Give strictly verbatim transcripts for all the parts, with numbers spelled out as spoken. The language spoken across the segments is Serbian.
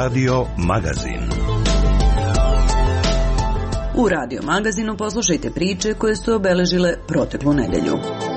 Radio Magazin. U Radio Magazinu poslušajte priče koje su obeležile proteklu nedelju.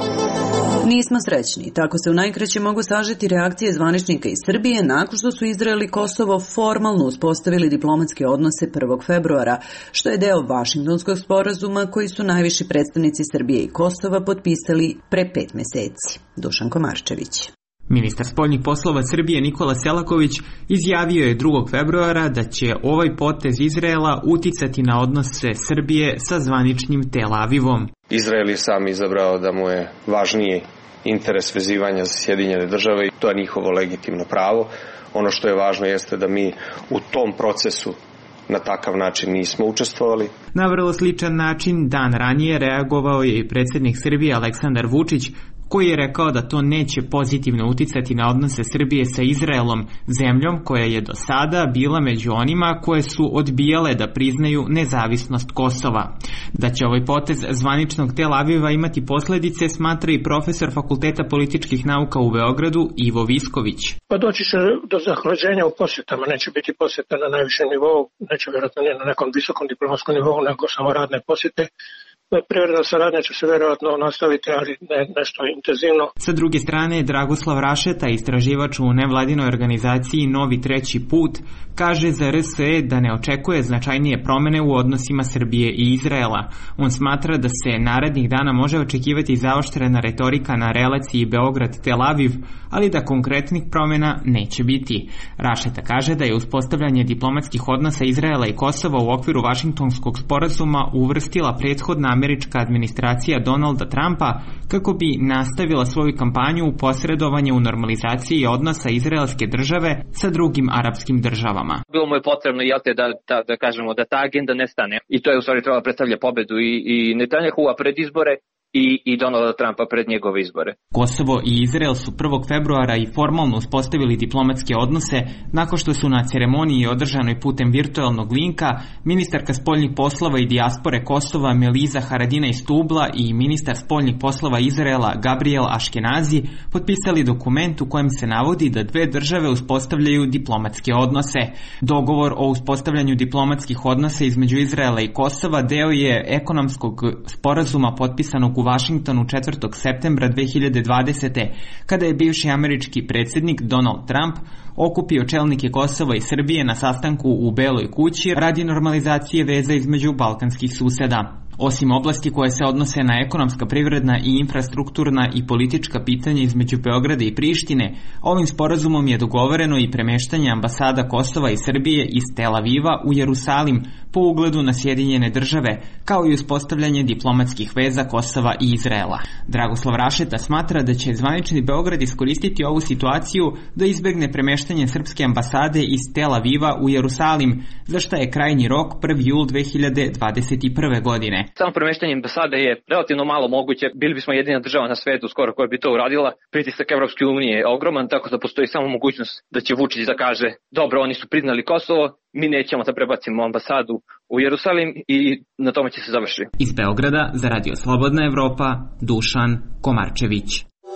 Nismo srećni, tako se u najkraće mogu sažeti reakcije zvaničnika iz Srbije nakon što su Izrael i Kosovo formalno uspostavili diplomatske odnose prvog februara, što je deo Vašingtonskog sporazuma koji su najviši predstavnici Srbije i Kosova potpisali pre pet meseci. Dušan Komarčević. Ministar spoljnih poslova Srbije Nikola Selaković izjavio je drugog februara da će ovaj potez Izraela uticati na odnose Srbije sa zvaničnim Tel Avivom. Izrael je sam izabrao da mu je važniji interes vezivanja za Sjedinjene države i to je njihovo legitimno pravo. Ono što je važno jeste da mi u tom procesu na takav način nismo učestvovali. Na vrlo sličan način dan ranije reagovao je i predsjednik Srbije Aleksandar Vučić, koji je rekao da to neće pozitivno uticati na odnose Srbije sa Izraelom, zemljom koja je do sada bila među onima koje su odbijale da priznaju nezavisnost Kosova. Da će ovaj potez zvaničnog Tel Aviva imati posljedice, smatra i profesor Fakulteta političkih nauka u Beogradu Ivo Visković. Pa doći će do zahlađenja u posjetama, neće biti posjeta na najvišem nivou, neće vjerojatno ne na nekom visokom diplomatskom nivou, nego samo radne posjete. Privredna saradnja će se vjerojatno nastaviti, ali ne nešto intenzivno. Sa druge strane, Dragoslav Rašeta, istraživač u nevladinoj organizaciji Novi treći put, kaže za R S E da ne očekuje značajnije promjene u odnosima Srbije i Izraela. On smatra da se narednih dana može očekivati zaoštrena retorika na relaciji Beograd-Tel Aviv, ali da konkretnih promjena neće biti. Rašeta kaže da je uspostavljanje diplomatskih odnosa Izraela i Kosova u okviru Vašingtonskog sporazuma uvrstila prethodna američka administracija Donalda Trumpa kako bi nastavila svoju kampanju u posredovanju u normalizaciji odnosa izraelske države sa drugim arapskim državama. Bilo mu je potrebno da, da, da kažemo da ta agenda nestane i to je u stvari trebalo predstavlja pobedu i, i Netanjahua pred izbore i, i Donalda Trumpa pred njegove izbore. Kosovo i Izrael su prvog februara i formalno uspostavili diplomatske odnose nakon što su na ceremoniji održanoj putem virtualnog linka ministarka spoljnih poslova i dijaspore Kosova Meliza Haradinaj Stubla i ministar spoljnih poslova Izraela Gabriel Aškenazi potpisali dokument u kojem se navodi da dve države uspostavljaju diplomatske odnose. Dogovor o uspostavljanju diplomatskih odnosa između Izraela i Kosova deo je ekonomskog sporazuma potpisanog u Vašingtonu četvrtog septembra dve hiljade dvadesete. kada je bivši američki predsjednik Donald Trump okupio čelnike Kosova i Srbije na sastanku u Beloj kući radi normalizacije veza između balkanskih suseda. Osim oblasti koje se odnose na ekonomska, privredna i infrastrukturna i politička pitanja između Beograda i Prištine, ovim sporazumom je dogovoreno i premeštanje ambasada Kosova i Srbije iz Tel Aviva u Jerusalim po ugledu na Sjedinjene države, kao i uspostavljanje diplomatskih veza Kosova i Izraela. Dragoslav Rašeta smatra da će zvanični Beograd iskoristiti ovu situaciju da izbegne premeštanje srpske ambasade iz Tel Aviva u Jerusalim, za što je krajnji rok prvi jul dve hiljade dvadeset prve. godine. Samo premeštanje ambasade je relativno malo moguće. Bili bismo jedina država na svetu skoro koja bi to uradila. Pritisak Evropske unije je ogroman, tako da postoji samo mogućnost da će Vučić da kaže dobro, oni su priznali Kosovo, mi nećemo da prebacimo ambasadu u Jerusalim i na tome će se završiti. Iz Beograda za Radio Slobodna Evropa, Dušan Komarčević.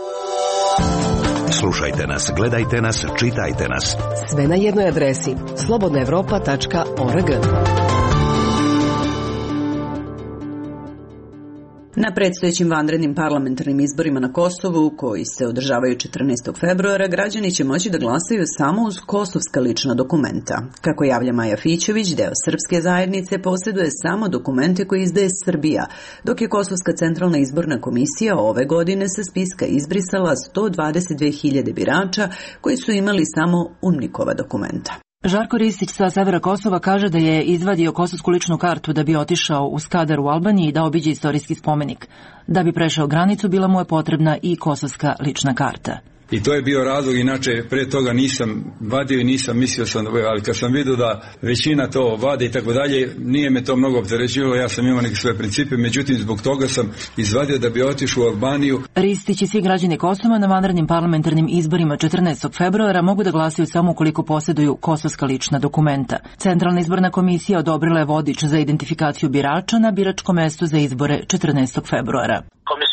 Slušajte nas, gledajte nas, čitajte nas. Sve na jednoj adresi slobodna evropa tačka org. Na predstojećim vanrednim parlamentarnim izborima na Kosovu, koji se održavaju četrnaestog februara, građani će moći da glasaju samo uz kosovska lična dokumenta. Kako javlja Maja Fićović, deo srpske zajednice posjeduje samo dokumente koje izdaje Srbija, dok je Kosovska centralna izborna komisija ove godine sa spiska izbrisala sto dvadeset dve hiljade birača koji su imali samo UNMIK-ova dokumenta. Žarko Ristić sa severa Kosova kaže da je izvadio kosovsku ličnu kartu da bi otišao u Skadar u Albaniji i da obiđe istorijski spomenik. Da bi prešao granicu bila mu je potrebna i kosovska lična karta. I to je bio razlog, inače pre toga nisam vadio i nisam mislio sam, ali kad sam vidio da većina to vade i tako dalje, nije me to mnogo opterećivalo, ja sam imao neke svoje principe, međutim zbog toga sam izvadio da bi otišao u Albaniju. Ristić i svi građani Kosova na vanrednim parlamentarnim izborima četrnaestog februara mogu da glasaju samo ukoliko posjeduju kosovska lična dokumenta. Centralna izborna komisija odobrila je vodič za identifikaciju birača na biračkom mestu za izbore četrnaestog februara.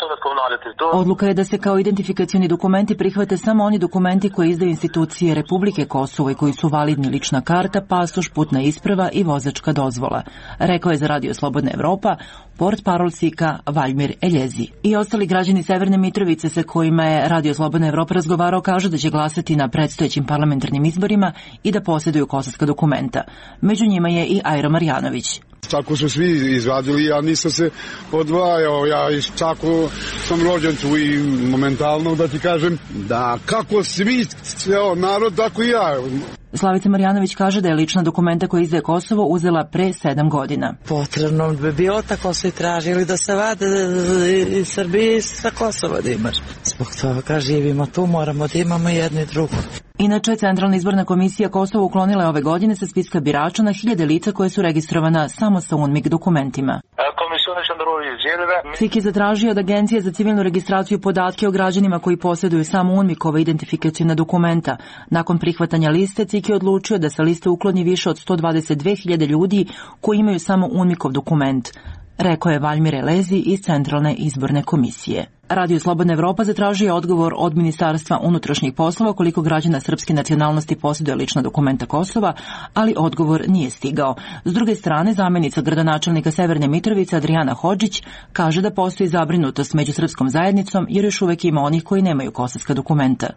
Odluka je da se kao identifikacioni dokumenti prihvate samo oni dokumenti koje izdaju institucije Republike Kosovo i koji su validni lična karta, pasoš, putna isprava i vozačka dozvola, rekao je za Radio Slobodna Evropa portparol S I K-a Valjmir Eljezi. I ostali građani Severne Mitrovice sa kojima je Radio Slobodna Evropa razgovarao kažu da će glasati na predstojećim parlamentarnim izborima i da posjeduju kosovska dokumenta. Među njima je i Ajro Marjanović. Čako su svi izvadili, ja nisam se odvajao, ja iz Čako sam rođen tu i momentalno da ti kažem da kako svi, ceo narod, tako i ja. Slavica Marjanović kaže da je lična dokumenta koja izdaje Kosovo uzela pre sedam godina. Potrebno bi bilo tako svi tražili da se vade iz Srbije i sa Kosova da imaš. Zbog toga živimo tu, moramo da imamo jedno i drugo. Inače, Centralna izborna komisija Kosovo uklonila je ove godine sa spiska birača na hiljade lica koje su registrovana samo sa UNMIK dokumentima. C I K je zatražio od Agencije za civilnu registraciju podatke o građanima koji posjeduju samo UNMIK-ove identifikacijne dokumenta. Nakon prihvatanja liste, C I K je odlučio da sa liste ukloni više od sto dvadeset dve hiljade ljudi koji imaju samo UNMIK-ov dokument, rekao je Valjmir Eljezi iz Centralne izborne komisije. Radio Slobodna Evropa zatražio je odgovor od Ministarstva unutrašnjih poslova koliko građana srpske nacionalnosti posjeduje lična dokumenta Kosova, ali odgovor nije stigao. S druge strane, zamjenica gradonačelnika Severne Mitrovice Adriana Hodžić kaže da postoji zabrinutost među srpskom zajednicom jer još uvek ima onih koji nemaju kosovska dokumenta.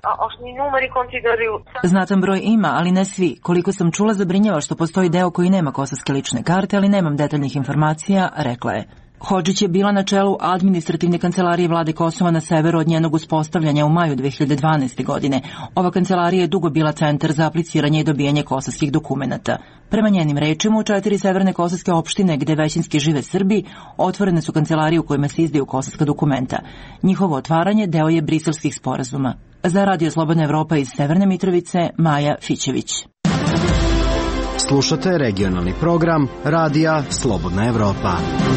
Znatan broj ima, ali ne svi. Koliko sam čula, zabrinjava što postoji deo koji nema kosovske lične karte, ali nemam detaljnih informacija, rekla je. Hodžić je bila na čelu administrativne kancelarije vlade Kosova na severu od njenog uspostavljanja u maju dve hiljade dvanaeste. godine. Ova kancelarija je dugo bila centar za apliciranje i dobijanje kosovskih dokumenata. Prema njenim rečima, u četiri severne kosovske opštine gde većinski žive Srbi, otvorene su kancelarije u kojima se izdaju kosovska dokumenta. Njihovo otvaranje deo je briselskih sporazuma. Za Radio Slobodna Evropa iz Severne Mitrovice, Maja Fićević. Slušate regionalni program Radija Slobodna Evropa.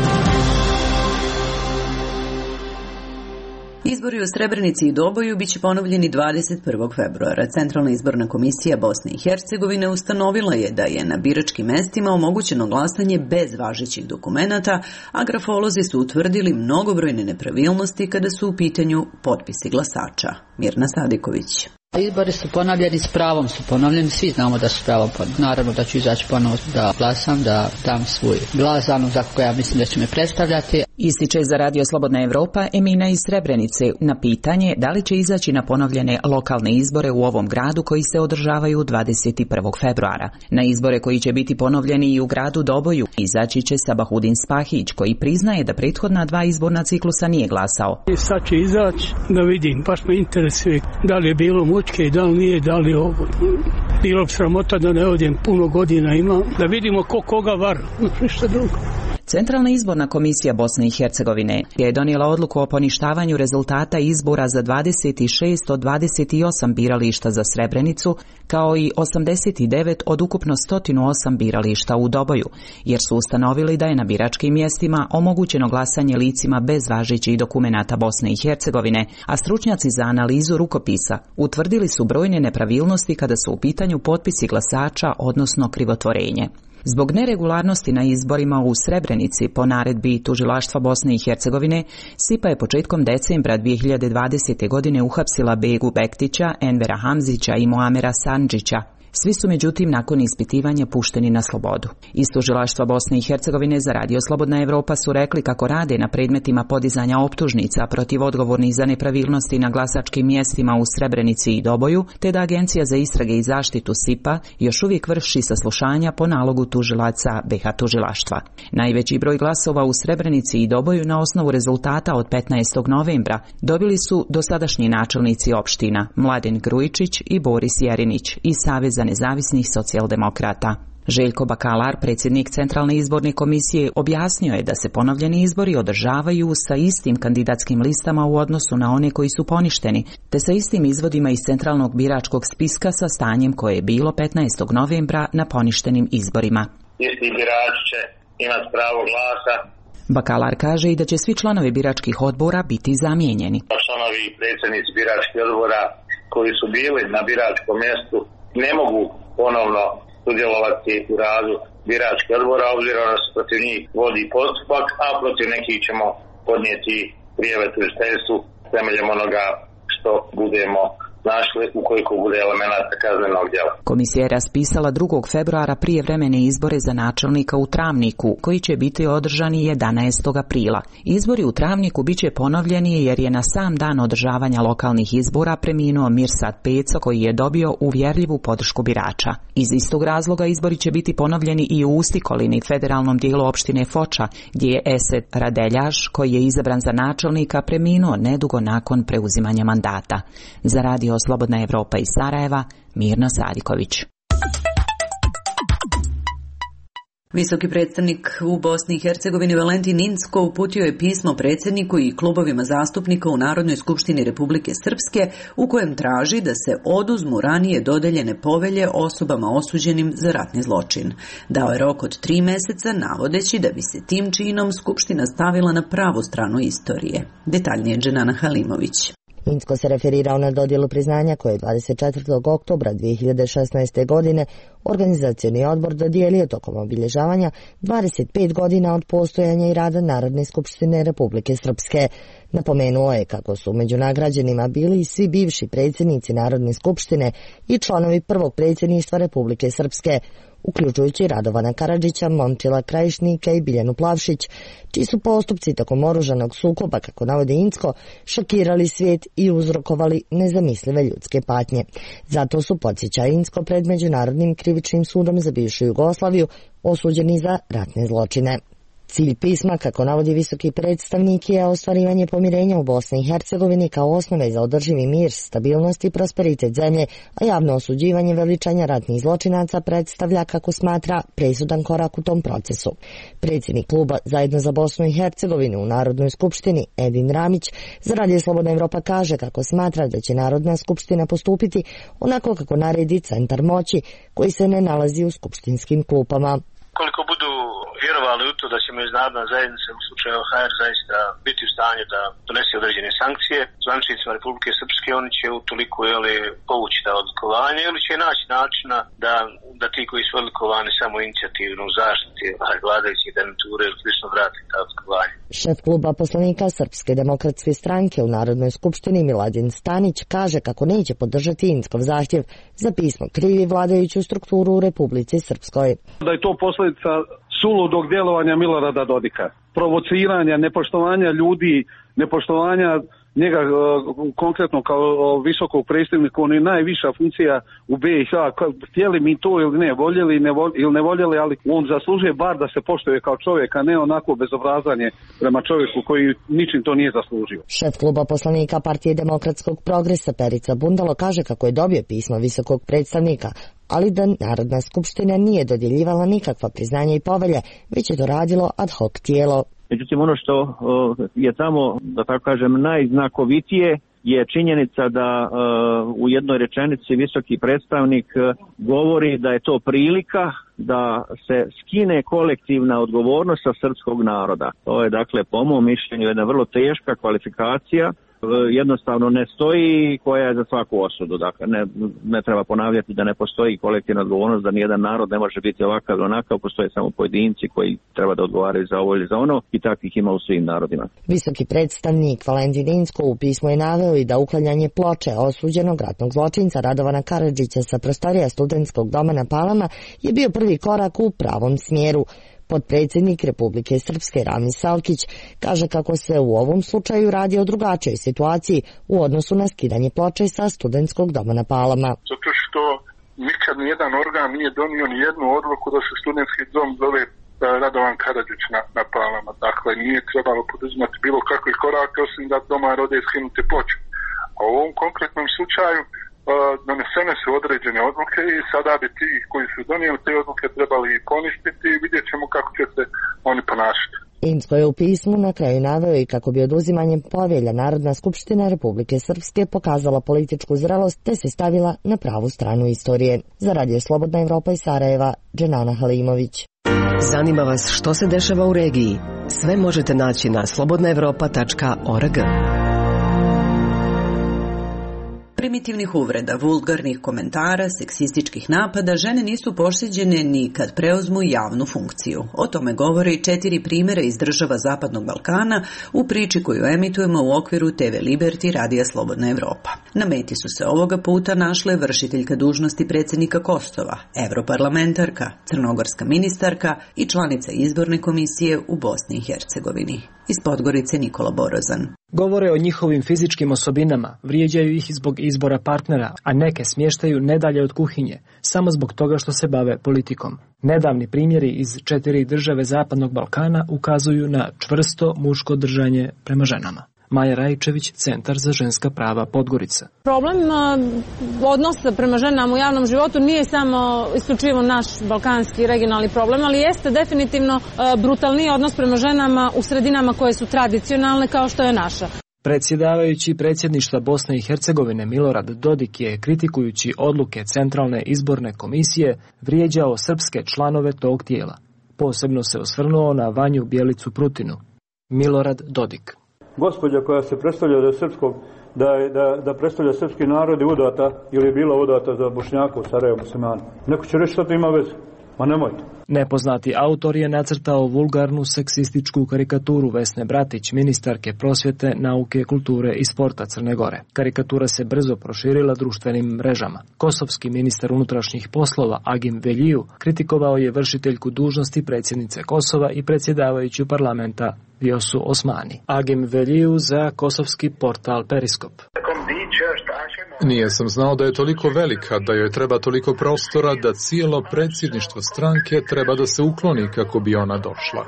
Izbori u Srebrenici i Doboju biće ponovljeni dvadeset prvog februara. Centralna izborna komisija Bosne i Hercegovine ustanovila je da je na biračkim mestima omogućeno glasanje bez važećih dokumenata, a grafolozi su utvrdili mnogobrojne nepravilnosti kada su u pitanju potpisi glasača. Mirna Sadiković. Izbori su ponovljeni, s pravom su ponovljeni, svi znamo da su pravom ponovljeni. Naravno da ću izaći ponovo da glasam, da dam svoj glas za onog za koga ja mislim da će me predstavljati. Ističe za Radio Slobodna Evropa Emina iz Srebrenice na pitanje da li će izaći na ponovljene lokalne izbore u ovom gradu koji se održavaju dvadeset prvog februara. Na izbore koji će biti ponovljeni i u gradu Doboju izaći će Sabahudin Spahić koji priznaje da prethodna dva izborna ciklusa nije glasao. I sad će izaći da vidim, baš me interesuje da li je bilo mučke i da li nije, da li ovo. Bilo sramota da ne odem, puno godina ima, da vidimo ko koga vara, ništa drugo. Centralna izborna komisija Bosne i Hercegovine je donijela odluku o poništavanju rezultata izbora za dvadeset šest od dvadeset osam birališta za Srebrenicu, kao i osamdeset devet od ukupno sto osam birališta u Doboju, jer su ustanovili da je na biračkim mjestima omogućeno glasanje licima bez važećih dokumenata Bosne i Hercegovine, a stručnjaci za analizu rukopisa utvrdili su brojne nepravilnosti kada su u pitanju potpisi glasača, odnosno krivotvorenje. Zbog neregularnosti na izborima u Srebrenici po naredbi Tužilaštva Bosne i Hercegovine, S I P A je početkom decembra dvije hiljade dvadesete. godine uhapsila Begu Bektića, Envera Hamzića i Muamera Sandžića. Svi su međutim nakon ispitivanja pušteni na slobodu. Iz Tužilaštva Bosne i Hercegovine za Radio Slobodna Evropa su rekli kako rade na predmetima podizanja optužnica protiv odgovornih za nepravilnosti na glasačkim mjestima u Srebrenici i Doboju, te da Agencija za istrage i zaštitu S I P A još uvijek vrši saslušanja po nalogu tužilaca B H tužilaštva. Najveći broj glasova u Srebrenici i Doboju na osnovu rezultata od petnaestog novembra dobili su dosadašnji načelnici opština Mladen Grujičić i Boris Jerinić iz Saveza nezavisnih socijaldemokrata. Željko Bakalar, predsjednik Centralne izborne komisije, objasnio je da se ponovljeni izbori održavaju sa istim kandidatskim listama u odnosu na one koji su poništeni, te sa istim izvodima iz centralnog biračkog spiska sa stanjem koje je bilo petnaestog novembra na poništenim izborima. Isti birač će imati pravo glasa. Bakalar kaže i da će svi članovi biračkih odbora biti zamijenjeni. Članovi i predsjednici biračkih odbora koji su bili na biračkom mjestu ne mogu ponovno sudjelovati u radu biračkih odbora, obzirom da se protiv njih vodi postupak, a protiv nekih ćemo podnijeti prijave tužiteljstvu temeljem onoga što budemo našli ukoliko bude elemenata kaznenog djela. Komisija je raspisala drugog februara prijevremene izbore za načelnika u Travniku, koji će biti održani jedanaestog aprila. Izbori u Travniku biće ponovljeni jer je na sam dan održavanja lokalnih izbora preminuo Mirsad Peco, koji je dobio uvjerljivu podršku birača. Iz istog razloga izbori će biti ponovljeni i u Ustikolini, federalnom dijelu opštine Foča, gdje je Esed Radeljaš, koji je izabran za načelnika, preminuo nedugo nakon preuzimanja mandata. Za radio Slobodna Evropa iz Sarajeva, Mirna Sadiković. Visoki predstavnik u Bosni i Hercegovini Valentin Incko uputio je pismo predsjedniku i klubovima zastupnika u Narodnoj skupštini Republike Srpske u kojem traži da se oduzmu ranije dodeljene povelje osobama osuđenim za ratni zločin. Dao je rok od tri meseca, navodeći da bi se tim činom Skupština stavila na pravu stranu istorije. Detaljnije Dženana Halimović. Incko se referirao na dodjelu priznanja koje je dvadeset četvrtog oktobra dvije hiljade šesnaeste. godine organizacioni odbor dodijelio tokom obilježavanja dvadeset pet godina od postojanja i rada Narodne skupštine Republike Srpske. Napomenuo je kako su među nagrađenima bili i svi bivši predsjednici Narodne skupštine i članovi prvog predsjedništva Republike Srpske, uključujući Radovana Karadžića, Momčila Krajišnika i Biljanu Plavšić, čiji su postupci tokom oružanog sukoba, kako navode Incko, šokirali svijet i uzrokovali nezamislive ljudske patnje. Zato su, podsjeća Incko, pred Međunarodnim krivičnim sudom za bivšu Jugoslaviju osuđeni za ratne zločine. Cilj pisma, kako navodi visoki predstavnik, je ostvarivanje pomirenja u Bosni i Hercegovini kao osnove za održivi mir, stabilnost i prosperitet zemlje, a javno osuđivanje veličanja ratnih zločinaca predstavlja, kako smatra, presudan korak u tom procesu. Predsjednik kluba Zajedno za Bosnu i Hercegovinu u Narodnoj skupštini Edin Ramić za Radio Slobodna Evropa kaže kako smatra da će Narodna skupština postupiti onako kako naredi centar moći koji se ne nalazi u skupštinskim klupama. Koliko budu vjerovali u to da će međunarodna zajednica u slučaju H R zaista biti u stanju da donese određene sankcije zvaničnicima Republike Srpske, oni će utoliko jeli, povući ta odlikovanja ili će naći načina da, da ti koji su odlikovani samo inicijativno u zaštiti vladajućih garniture ili slično vrati ta odlikovanja. Šef kluba poslanika Srpske demokratske stranke u Narodnoj skupštini Miladin Stanić kaže kako neće podržati Inckov zahtjev za pismo krivi vladajuću strukturu u Republici Srpskoj. Da je to posljedica suludog djelovanja Milorada Dodika, provociranja, nepoštovanja ljudi, nepoštovanja njega konkretno kao visokog predstavnika, on je najviša funkcija u B i H, htjeli mi to ili ne, voljeli ili ne voljeli, ali on zaslužuje bar da se poštuje kao čovjek, a ne onako bezobrazanje prema čovjeku koji ničim to nije zaslužio. Šef kluba poslanika Partije demokratskog progresa Perica Bundalo kaže kako je dobio pismo visokog predstavnika, ali da Narodna skupština nije dodjeljivala nikakva priznanja i povelje, već je to radilo ad hoc tijelo. Međutim, ono što je tamo, da tako kažem, najznakovitije je činjenica da u jednoj rečenici visoki predstavnik govori da je to prilika da se skine kolektivna odgovornost sa srpskog naroda. To je, dakle, po mom mišljenju jedna vrlo teška kvalifikacija, jednostavno ne stoji, koja je za svaku osudu. Dakle, ne, ne treba ponavljati da ne postoji kolektivna odgovornost, da nijedan narod ne može biti ovakav ili onakav, postoje samo pojedinci koji treba da odgovaraju za ovo ili za ono, i takvih ima u svim narodima. Visoki predstavnik Valentin Incko u pismu je naveo i da uklanjanje ploče osuđenog ratnog zločinca Radovana Karadžića sa prostorija studentskog doma na Palama je bio prvi korak u pravom smjeru. Potpredsjednik Republike Srpske Rami Salkić kaže kako se u ovom slučaju radi o drugačijoj situaciji u odnosu na skidanje ploče sa studentskog doma na Palama. Zato što nikad nijedan organ nije donio ni jednu odluku da se studentski dom zove Radovan Karadžić na, na Palama. Dakle, nije trebalo poduzimati bilo kakvih koraka osim da doma rode skinuti ploče. A u ovom konkretnom slučaju donesene su određene odluke i sada bi ti koji su donijeli te odluke trebali poništiti i vidjet ćemo kako će se oni ponašati. Incko je u pismu na kraju naveo i kako bi oduzimanjem povelja Narodna skupština Republike Srpske pokazala političku zrelost te se stavila na pravu stranu istorije. Za Radio Slobodna Evropa iz Sarajeva, Dženana Halimović. Zanima vas što se dešava u regiji? Sve možete naći na slobodna evropa tačka org. primitivnih uvreda, vulgarnih komentara, seksističkih napada žene nisu pošteđene ni kad preuzmu javnu funkciju. O tome govori četiri primjera iz država Zapadnog Balkana u priči koju emitujemo u okviru te ve Liberty Radija Slobodna Evropa. Na meti su se ovoga puta našle vršiteljka dužnosti predsjednika Kosova, europarlamentarka, crnogorska ministarka i članica izborne komisije u Bosni i Hercegovini. Iz Podgorice Nikola Borozan. Govore o njihovim fizičkim osobinama, vrijeđaju ih zbog izbora partnera, a neke smještaju nedalje od kuhinje, samo zbog toga što se bave politikom. Nedavni primjeri iz četiri države Zapadnog Balkana ukazuju na čvrsto muško držanje prema ženama. Maja Rajčević, Centar za ženska prava Podgorica. Problem odnosa prema ženama u javnom životu nije samo isključivo naš balkanski regionalni problem, ali jeste definitivno brutalniji odnos prema ženama u sredinama koje su tradicionalne kao što je naša. Predsjedavajući predsjedništva Bosne i Hercegovine Milorad Dodik je, kritikujući odluke Centralne izborne komisije, vrijeđao srpske članove tog tijela. Posebno se osvrnuo na Vanju Bjelicu Prutinu. Milorad Dodik. Gospođa koja se predstavlja da je srpskog, da, da, da predstavlja srpski narod je udata ili je bila udata za Bošnjaka u Sarajevu muslimana. Neko će reći što to ima veze. Ma nemojte. Nepoznati autor je nacrtao vulgarnu seksističku karikaturu Vesne Bratić, ministarke prosvjete, nauke, kulture i sporta Crne Gore. Karikatura se brzo proširila društvenim mrežama. Kosovski ministar unutrašnjih poslova Agim Veljiju kritikovao je vršiteljku dužnosti predsjednice Kosova i predsjedavajuću parlamenta Vjosu Osmani. Agim Veljiju za kosovski portal Periskop. Nije sam znao da je toliko velika, da joj treba toliko prostora, da cijelo predsjedništvo stranke treba da se ukloni kako bi ona došla.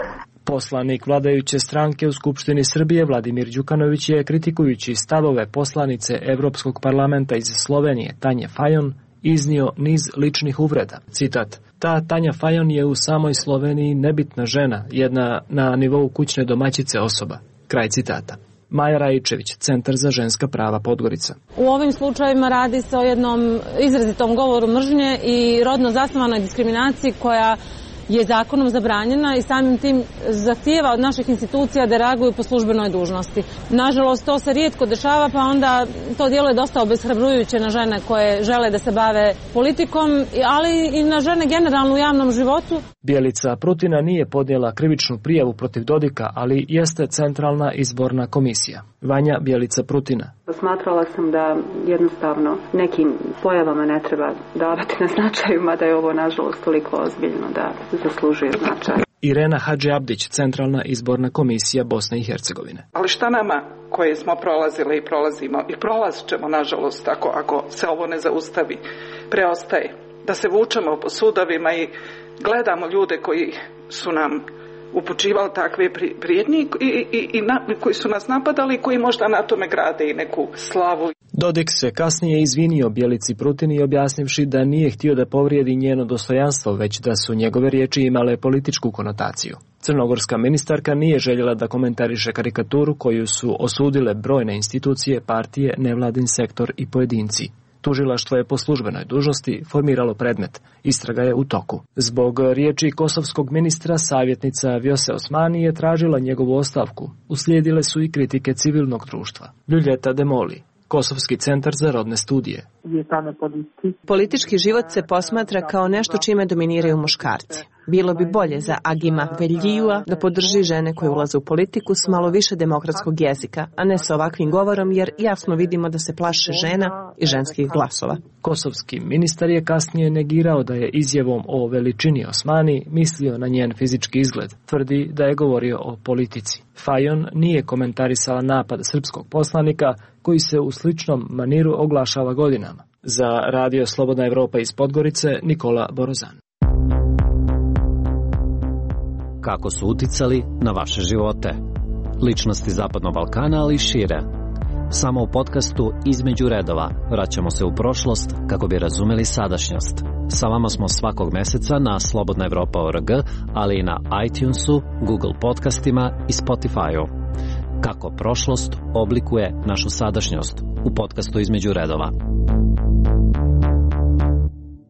Poslanik vladajuće stranke u Skupštini Srbije Vladimir Đukanović je, kritikujući stavove poslanice Evropskog parlamenta iz Slovenije Tanje Fajon, iznio niz ličnih uvreda. Citat: ta Tanja Fajon je u samoj Sloveniji nebitna žena, jedna na nivou kućne domaćice osoba. Kraj citata. Maja Rajčević, Centar za ženska prava Podgorica. U ovim slučajevima radi se o jednom izrazitom govoru mržnje i rodno zasnovanoj diskriminaciji koja je zakonom zabranjena i samim tim zahtijeva od naših institucija da reaguju po službenoj dužnosti. Nažalost, to se rijetko dešava, pa onda to djeluje dosta obeshrabrujuće na žene koje žele da se bave politikom, ali i na žene generalno u javnom životu. Bjelica Prutina nije podnijela krivičnu prijavu protiv Dodika, ali jeste Centralna izborna komisija. Vanja Bjelica Prutina. Smatrala sam da jednostavno nekim pojavama ne treba davati na značaju, mada je ovo nažalost toliko ozbiljno da zaslužuje značaj. Irena Hadži Abdić, Centralna izborna komisija Bosne i Hercegovine. Ali šta nama koje smo prolazile i prolazimo i prolazit ćemo nažalost ako, ako se ovo ne zaustavi, preostaje da se vučemo po sudovima i gledamo ljude koji su nam upućivali takve prijetnje i, i, i na, koji su nas napadali i koji možda na tome grade i neku slavu. Dodik se kasnije izvinio Bjelici Prutini objasnivši da nije htio da povrijedi njeno dostojanstvo, već da su njegove riječi imale političku konotaciju. Crnogorska ministarka nije željela da komentariše karikaturu koju su osudile brojne institucije, partije, nevladin sektor i pojedinci. Tužilaštvo je po službenoj dužnosti formiralo predmet. Istraga je u toku. Zbog riječi kosovskog ministra, savjetnica Vjose Osmani je tražila njegovu ostavku. Uslijedile su i kritike civilnog društva. Ljuljeta Demoli, Kosovski centar za rodne studije. Politički život se posmatra kao nešto čime dominiraju muškarci. Bilo bi bolje za Agima Veljijua da podrži žene koje ulaze u politiku s malo više demokratskog jezika, a ne s ovakvim govorom, jer jasno vidimo da se plaše žena i ženskih glasova. Kosovski ministar je kasnije negirao da je izjavom o veličini Osmani mislio na njen fizički izgled. Tvrdi da je govorio o politici. Fajon nije komentarisala napad srpskog poslanika koji se u sličnom maniru oglašava godinama. Za Radio Slobodna Evropa iz Podgorice, Nikola Borozan. Kako su uticali na vaše živote? Ličnosti Zapadnog Balkana, ali i šire. Samo u podcastu Između redova vraćamo se u prošlost kako bi razumeli sadašnjost. Sa vama smo svakog mjeseca na slobodna evropa tačka org, ali i na iTunesu, Google podcastima i Spotify-u. Kako prošlost oblikuje našu sadašnjost u podcastu Između redova.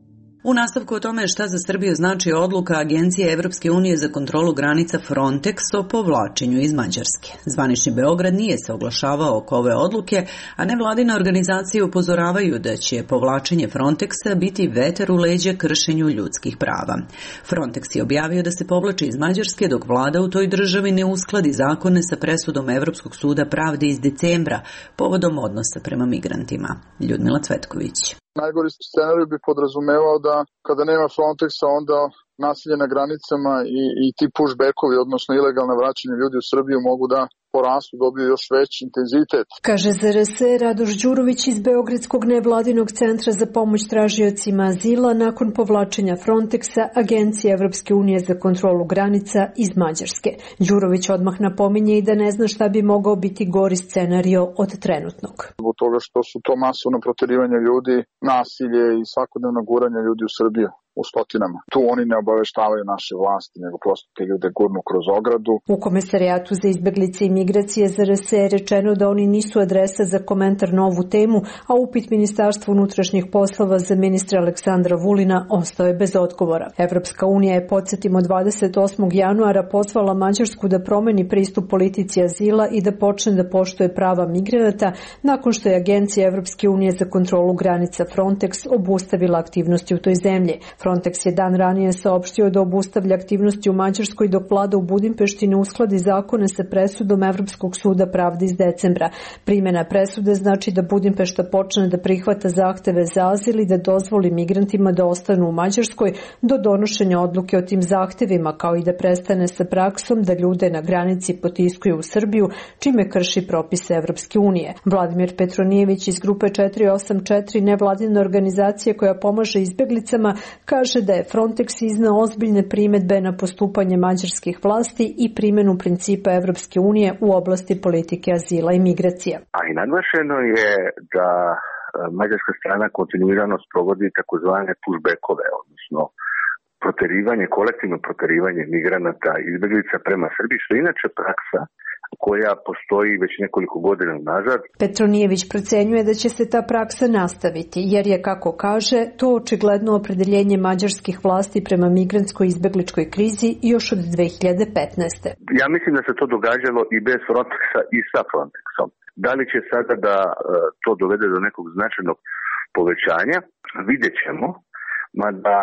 U nastavku o tome šta za Srbiju znači odluka Agencije Evropske unije za kontrolu granica Frontex o povlačenju iz Mađarske. Zvanični Beograd nije se oglašavao oko ove odluke, a nevladine organizacije upozoravaju da će povlačenje Frontexa biti vetar u leđa kršenju ljudskih prava. Frontex je objavio da se povlači iz Mađarske dok vlada u toj državi ne uskladi zakone sa presudom Evropskog suda pravde iz decembra povodom odnosa prema migrantima. Ljudmila Cvetković. Najgori scenarij bi podrazumevao da kada nema Frontexa onda nasilje na granicama i, i ti pushbackovi, odnosno ilegalne vraćanje ljudi u Srbiju mogu da porastu, dobiju još veći intenzitet. Kaže za er es e Radoš Đurović iz Beogradskog nevladinog centra za pomoć tražiocima azila nakon povlačenja Frontexa Agencije Evropske unije za kontrolu granica iz Mađarske. Đurović odmah napominje i da ne zna šta bi mogao biti gori scenario od trenutnog. Zbog toga što su to masovno proterivanje ljudi, nasilje i svakodnevno guranje ljudi u Srbiju. U stotinama. Tu oni ne obaveštavaju naše vlasti, nego prosto te ljude gurnu kroz ogradu. U Komesarijatu za izbeglice i migracije za er es e je rečeno da oni nisu adresa za komentar na ovu temu, a upit Ministarstva unutrašnjih poslova za ministra Aleksandra Vulina ostao je bez odgovora. Evropska unija je, podsjetimo, dvadeset osmog januara pozvala Mađarsku da promeni pristup politici azila i da počne da poštuje prava migranata nakon što je Agencija Evropske unije za kontrolu granica Frontex obustavila aktivnosti u toj zemlji. Frontex je dan ranije saopštio da obustavlja aktivnosti u Mađarskoj dok vlada u Budimpešti ne uskladi zakone sa presudom Evropskog suda pravde iz decembra. Primjena presude znači da Budimpešta počne da prihvata zahteve za azil i da dozvoli migrantima da ostanu u Mađarskoj do donošenja odluke o tim zahtevima, kao i da prestane sa praksom da ljude na granici potiskuju u Srbiju, čime krši propise Evropske unije. Vladimir Petronijević iz grupe četiri osam četiri, nevladine organizacije koja pomaže izbeglicama, kaže da je Frontex izneo ozbiljne primedbe na postupanje mađarskih vlasti i primjenu principa Evropske unije u oblasti politike azila i migracija. A i naglašeno je da mađarska strana kontinuirano sprovodi takozvane pushbackove, odnosno proterivanje, kolektivno proterivanje migranata i izbeglica prema Srbiji, što je inače praksa koja postoji već nekoliko godina nazad. Petronijević procenjuje da će se ta praksa nastaviti, jer je, kako kaže, to očigledno opredeljenje mađarskih vlasti prema migrantskoj izbegličkoj krizi još od dve hiljade petnaeste. Ja mislim da se to događalo i bez Frontexa i sa Frontexom. Da li će sada da to dovede do nekog značajnog povećanja, vidjet ćemo, mada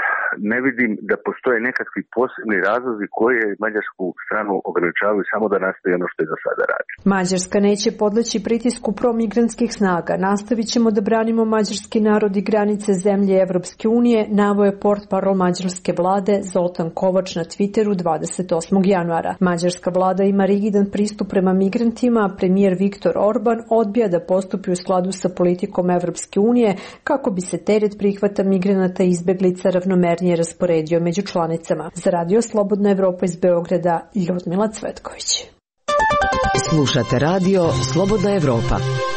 ne vidim da postoje nekakvi posebni razlozi koje mađarsku stranu ograničavaju samo da nastavi ono što je do sada radi. Mađarska neće podleći pritisku promigrantskih snaga. Nastavit ćemo da branimo mađarski narod i granice zemlje Evropske unije, naveo je portparol mađarske vlade Zoltan Kovač na Twitteru dvadeset osmog januara. Mađarska vlada ima rigidan pristup prema migrantima, a premijer Viktor Orban odbija da postupi u skladu sa politikom Evropske unije kako bi se teret prihvata migranata i izbeglica ravnomerno je rasporedio među članicama. Za Radio Slobodna Evropa iz Beograda, Ljudmila Cvetković. Slušate Radio Slobodna Evropa.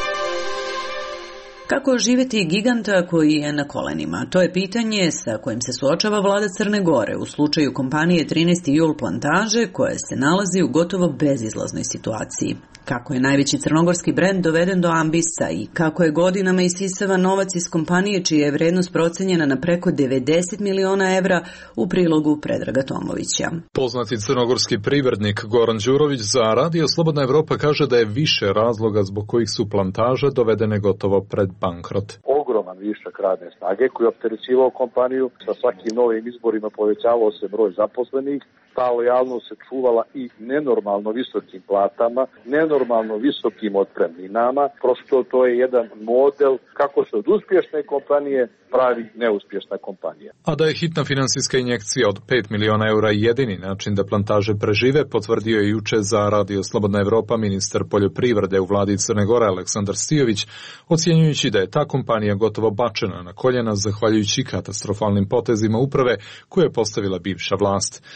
Kako oživjeti giganta koji je na kolenima? To je pitanje sa kojim se suočava vlada Crne Gore u slučaju kompanije trinaesti jul plantaže koja se nalazi u gotovo bezizlaznoj situaciji. Kako je najveći crnogorski brend doveden do ambisa i kako je godinama isisava novac iz kompanije čija je vrednost procenjena na preko devedeset miliona evra, u prilogu Predraga Tomovića. Poznati crnogorski privrednik Goran Đurović za Radio Slobodna Evropa kaže da je više razloga zbog kojih su plantaže dovedene gotovo pred bankrot. Ogroman višak radne snage koji je opterećivao kompaniju, sa svakim novim izborima povećavao se broj zaposlenih, ta lojalnost se čuvala i nenormalno visokim platama, nenormalno visokim otpremninama. Prosto to je jedan model kako se od uspješne kompanije pravi neuspješna kompanija. A da je hitna finansijska injekcija od pet miliona eura jedini način da plantaže prežive, potvrdio je juče za Radio Slobodna Evropa ministar poljoprivrede u vladi Crne Gore Aleksandar Stijović, ocjenjujući da je ta kompanija gotovo bačena na koljena zahvaljujući katastrofalnim potezima uprave koje je postavila bivša vlast. Ministar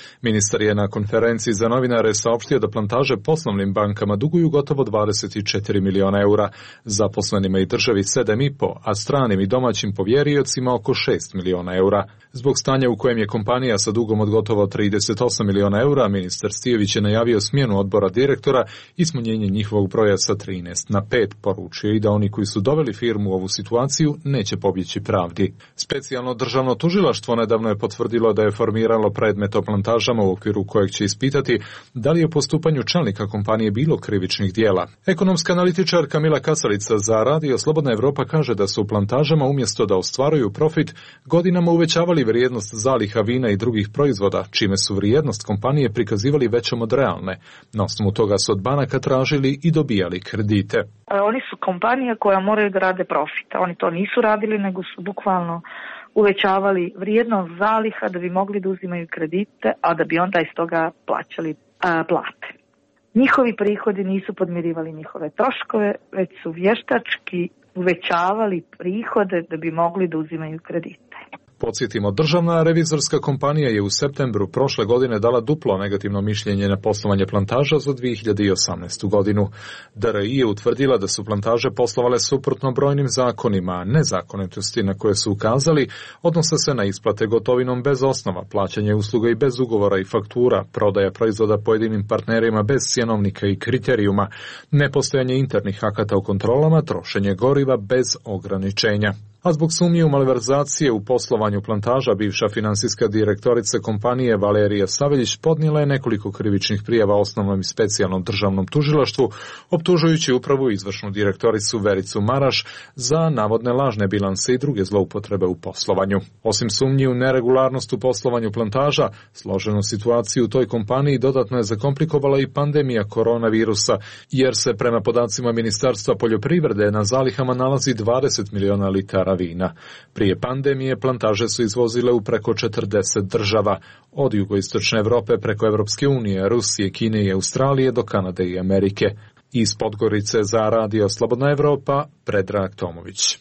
Ministar je na konferenciji za novinare saopštio da plantaže poslovnim bankama duguju gotovo dvadeset četiri miliona eura, zaposlenima i državi sedam i po, a stranim i domaćim povjeriocima oko šest miliona eura. Zbog stanja u kojem je kompanija sa dugom od gotovo trideset osam miliona eura, ministar Stijović je najavio smjenu odbora direktora i smanjenje njihovog broja sa trinaest na pet, poručio i da oni koji su doveli firmu u ovu situaciju neće pobjeći pravdi. Specijalno državno tužilaštvo nedavno je potvrdilo da je formiralo predmet o plantažama u okviru kojeg će ispitati da li je u postupanju čelnika kompanije bilo krivičnih dijela. Ekonomska analitičarka Mila Kasalica za Radio Slobodna Evropa kaže da su u plantažama umjesto da ostvaruju profit godinama uvećavali vrijednost zaliha vina i drugih proizvoda, čime su vrijednost kompanije prikazivali većom od realne. Na osnovu toga su od banaka tražili i dobijali kredite. Oni su kompanija koja moraju da rade profit. Oni to nisu radili, nego su bukvalno uvećavali vrijednost zaliha da bi mogli da uzimaju kredite, a da bi onda iz toga plaćali a, plate. Njihovi prihodi nisu podmirivali njihove troškove, već su vještački uvećavali prihode da bi mogli da uzimaju kredite. Podsjetimo, državna revizorska kompanija je u septembru prošle godine dala duplo negativno mišljenje na poslovanje plantaža za dvije hiljade osamnaestu godinu. D R I je utvrdila da su plantaže poslovale suprotno brojnim zakonima, nezakonitosti na koje su ukazali odnose se na isplate gotovinom bez osnova, plaćanje usluga i bez ugovora i faktura, prodaja proizvoda pojedinim partnerima bez cjenovnika i kriterijuma, nepostojanje internih akata u kontrolama, trošenje goriva bez ograničenja. A zbog sumnje u malverzacije u poslovanju plantaža, bivša finansijska direktorica kompanije Valerija Saveljić podnijela je nekoliko krivičnih prijava osnovnom i specijalnom državnom tužilaštvu, optužujući upravu izvršnu direktoricu Vericu Maraš za navodne lažne bilanse i druge zloupotrebe u poslovanju. Osim sumnji u neregularnost u poslovanju plantaža, složenu situaciju u toj kompaniji dodatno je zakomplikovala i pandemija koronavirusa, jer se prema podacima Ministarstva poljoprivrede na zalihama nalazi dvadeset miliona litara vina. Prije pandemije plantaže su izvozile u preko četrdeset država, od jugoistočne Evrope preko Evropske unije, Rusije, Kine i Australije do Kanade i Amerike. Iz Podgorice za Radio Slobodna Evropa, Predrag Tomović.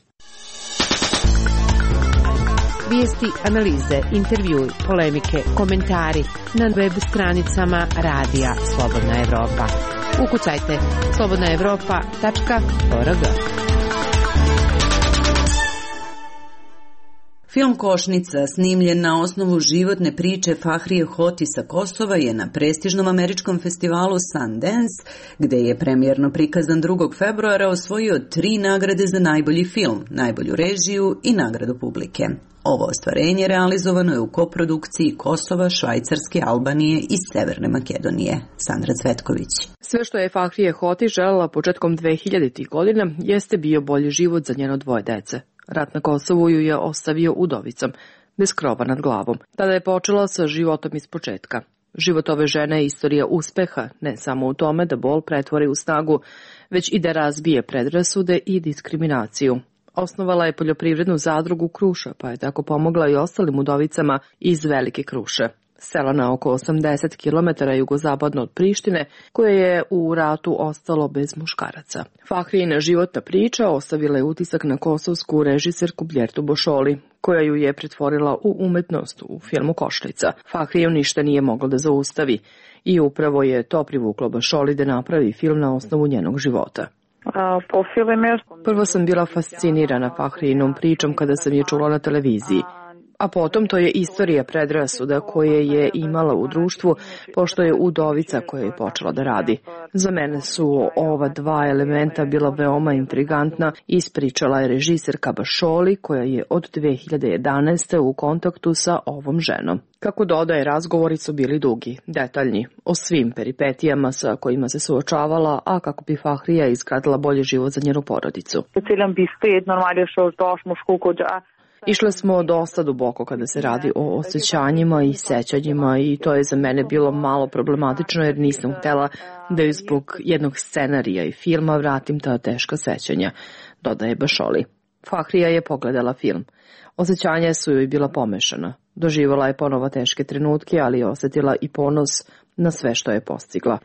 Vijesti, analize, intervjui, polemike, komentari na web stranicama Radija Slobodna Evropa. Ukucajte slobodna evropa tačka org. Film Košnica, snimljen na osnovu životne priče Fahrije Hoti sa Kosova, je na prestižnom američkom festivalu Sundance, gde je premijerno prikazan drugog februara, osvojio tri nagrade za najbolji film, najbolju režiju i nagradu publike. Ovo ostvarenje realizovano je u koprodukciji Kosova, Švajcarske, Albanije i Severne Makedonije. Sandra Cvetković. Sve što je Fahrije Hoti želela početkom dvehiljaditih godina jeste bio bolji život za njeno dvoje dece. Rat na Kosovu ju je ostavio udovicom, bez krova nad glavom. Tada je počela sa životom iz početka. Život ove žene je istorija uspeha, ne samo u tome da bol pretvori u snagu, već i da razbije predrasude i diskriminaciju. Osnovala je poljoprivrednu zadrugu Kruša, pa je tako pomogla i ostalim udovicama iz Velike Kruše, sela na oko osamdeset kilometara jugozapadno od Prištine, koje je u ratu ostalo bez muškaraca. Fahrijina životna priča ostavila je utisak na kosovsku režiserku Bljertu Bošoli, koja ju je pretvorila u umetnost u filmu Košnica. Fahriju ništa nije moglo da zaustavi i upravo je to privuklo Bošoli da napravi film na osnovu njenog života. Prvo sam bila fascinirana Fahrijinom pričom kada sam je čula na televiziji. A potom to je istorija predrasuda koje je imala u društvu, pošto je udovica koja je počela da radi. Za mene su ova dva elementa bila veoma intrigantna, ispričala je režiserka Bašoli, koja je od dve hiljade jedanaeste. u kontaktu sa ovom ženom. Kako dodaje, razgovori su bili dugi, detaljni, o svim peripetijama sa kojima se suočavala, a kako bi Fahrija izgradila bolji život za njenu porodicu. Išle smo dosta duboko kada se radi o osjećanjima i sećanjima i to je za mene bilo malo problematično jer nisam htjela da ju zbog jednog scenarija i filma vratim ta teška sećanja, dodaje Bašoli. Fahrija je pogledala film. Osjećanja su joj bila pomešana. Doživjela je ponovo teške trenutke, ali je osjetila i ponos na sve što je postigla.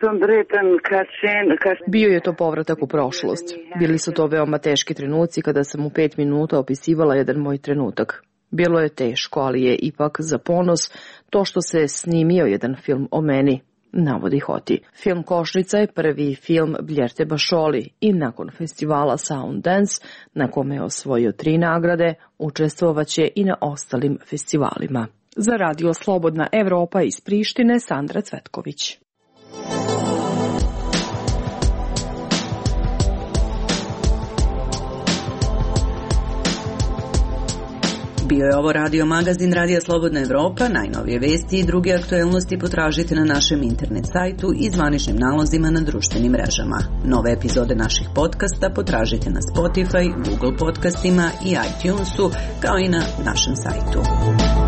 Bio je to povratak u prošlost. Bili su to veoma teški trenuci kada sam u pet minuta opisivala jedan moj trenutak. Bilo je teško, ali je ipak za ponos to što se snimio jedan film o meni, navodi Hoti. Film Košnica je prvi film Bljerte Bašoli i nakon festivala Sounddance, na kome je osvojio tri nagrade, učestvovaće i na ostalim festivalima. Za Radio Slobodna Evropa iz Prištine, Sandra Cvetković. Bio je ovo radio magazin Radija Slobodna Evropa. Najnovije vesti i druge aktuelnosti potražite na našem internet sajtu i zvaničnim nalozima na društvenim mrežama. Nove epizode naših podcasta potražite na Spotify, Google podcastima i iTunesu, kao i na našem sajtu.